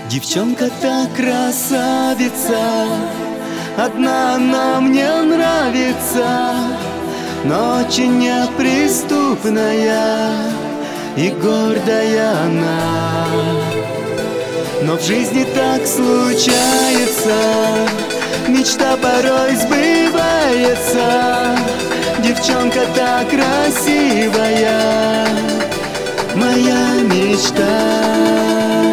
Девчонка так красавица, одна она мне нравится, но очень неприступная и гордая она. Но в жизни так случается, мечта порой сбывается. Девчонка так красивая, моя мечта.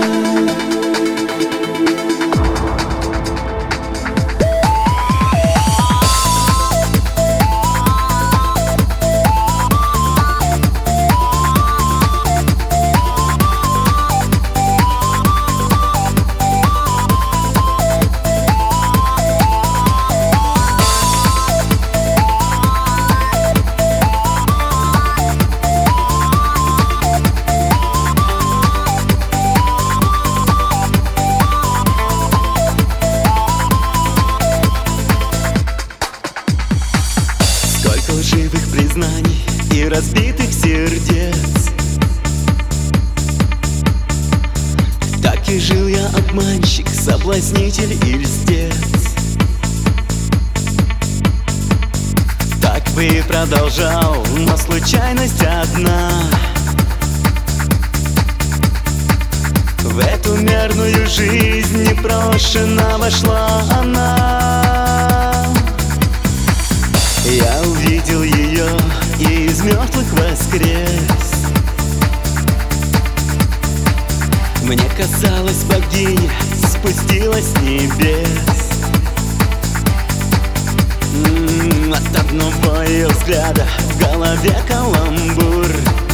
Лживых признаний и разбитых сердец. Так и жил я, обманщик, соблазнитель и льстец. Так бы и продолжал, но случайность одна. В эту мерную жизнь непрошено вошла она. Я увидел ее и из мертвых воскрес. Мне казалось, богиня спустилась с небес. От одного ее взгляда в голове каламбур.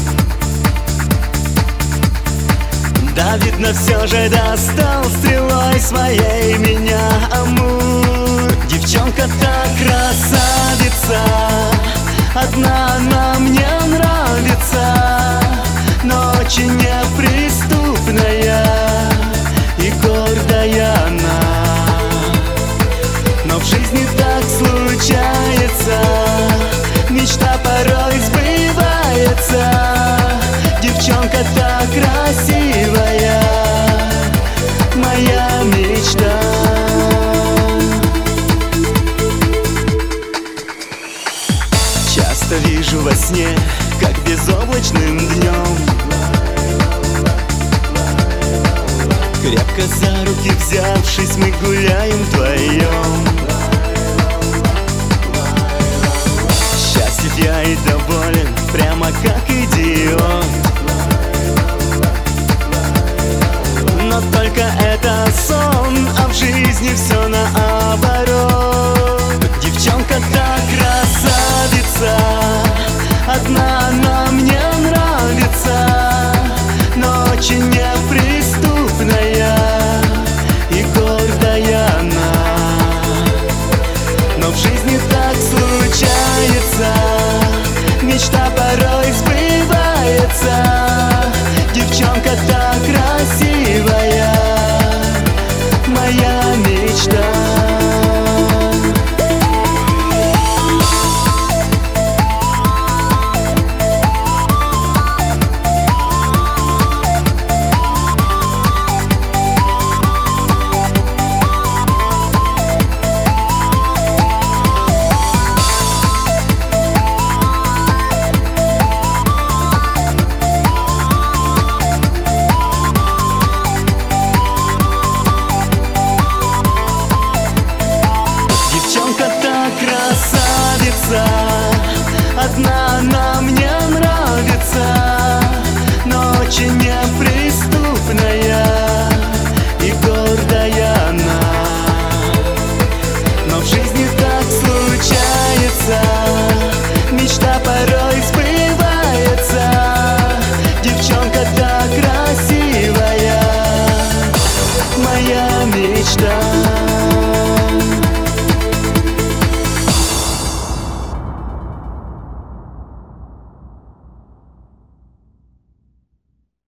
Да, видно, все же достал стрелой своей меня Амур. Девчонка так красавица, одна она мне нравится, но очень неприступная и гордая она. Но в жизни так случается, мечта порой сбывается. Девчонка так красивая, моя мечта. Часто вижу во сне, как безоблачным днем, крепко за руки взявшись, мы гуляем вдвоем. Счастлив я и доволен, прямо как идиот. Но только это сон, а в жизни все наоборот. Девчонка так красавица, одна она мне нравится, но очень неприступная и гордая она. Но в жизни так случается, мечта порой сбывается. Девчонка так красивая, моя мечта. Красавица, одна она мне нравится, но очень неприступная и гордая она. Но в жизни так случается, мечта порой сбывается. Девчонка так красивая, моя мечта.